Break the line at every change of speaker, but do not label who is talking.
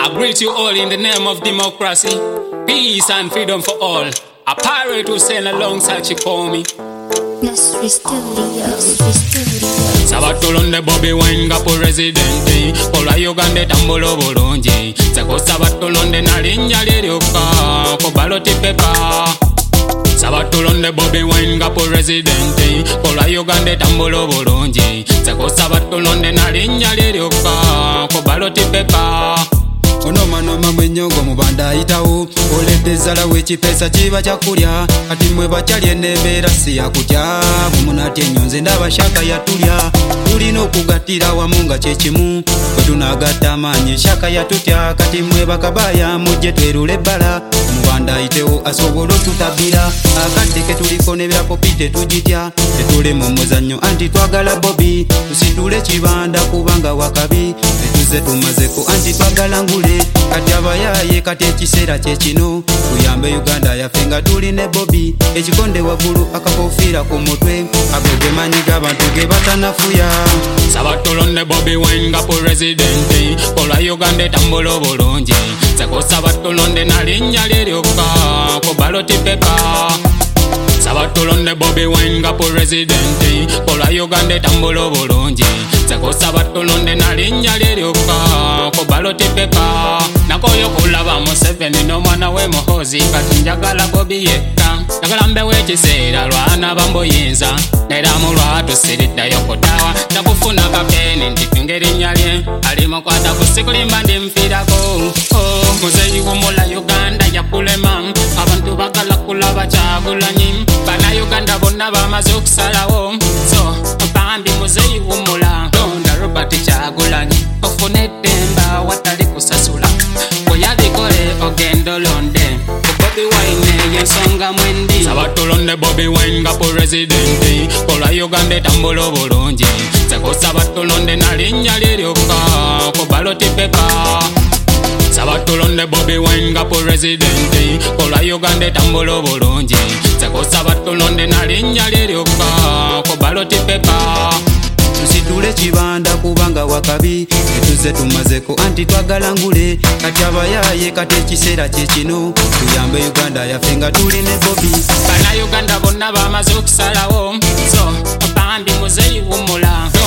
I greet you all in the name of democracy, peace and freedom for all. A pirate who sail alongside she call me. Sabatulonde Bobby Wine gapo residente Kola Uganda tambolo bulungi Seko sabatulonde nalinnya liryoka Ko baloti pepa Sabatulonde Bobby Wine gapo residente Kola Uganda tambolo bulungi Seko sabatulonde nalinnya liryoka Ko baloti pepa
Onomanoma mwenyongo mubanda ayitawo Oledde zala w'ekipesa kiba kyakulya Kati mwe bakyalye n'embeera si yakutya Bumunatya ennyonze ndaba shaka yatulya Tulina okugattira wamu nga kyekimu Bwe tunagatta amaanyi shaka yatutya Kati mwe bakabaya mujje twerule ebbala Omubanda ayitewo asobola otutabira Akadde ke tuliko n'ebirapo pite tugitya Tetule mu muzannyo anti twagala Bobby Tusitule kibanda kubanga wakabi Tetuze tumazeko anti twagala ngule Kati abayaye kati ekiseera kyekino Tuyambe Uganda yaffe nga tuli ne Bobby Ekikonde waggulu akakofiira ku mutwe Ago ge manyi g'abantu ge batanafuya
Sabatulonde Bobby Wine gapo residente Kola Uganda tambula bulungi Seko sabatulonde nalinnya liryoka Ko baloti pepa Sabatulonde Bobby Wine gapo residente Kola Uganda tambula bulungi Seko sabatulonde nalinnya liryoka Ko baloti pepa Nakoyo kulaba Museveni n'omwana we Muhoozi Kati njagala Bobby yekka Njagala mbewo ekiseera lwana bambuyinza Neramu lwatusiriddayo kutawa Nakufuna kapeni ntitunga erinnya lye Alimukwata ku sikulimba ndimfiirako Muzeeyi wumula Uganda yakulema Abantu bagala kulaba Kyagulanyi Bannayuganda bonna bamaze okusalawo So bambi muzeeyi wumula Londa Robert Kyagulanyi ofune eddemba watali kusasula Bweyabikole ogenda olonde Bobby Wine yensonga mwendi Sabatulonde Bobby Wine gapo residente Kola Uganda tambula bulungi Seko sabatulonde nalinnya liryoka Ko baloti pepa Sabatulonde Bobby Wine gapo residente Kola Uganda tambula bulungi Seko sabatulonde nalinnya liryoka Ko baloti pepa
Tusitule kibanda kubanga wakabi Tetuze tumazeko anti twagala ngule Kati abayaye kati ekiseera kyekino Tuyambe Uganda yaffe nga tuli ne Bobby
Bannayuganda bonna bamaze okusalawo So bambi muzeeyi wumula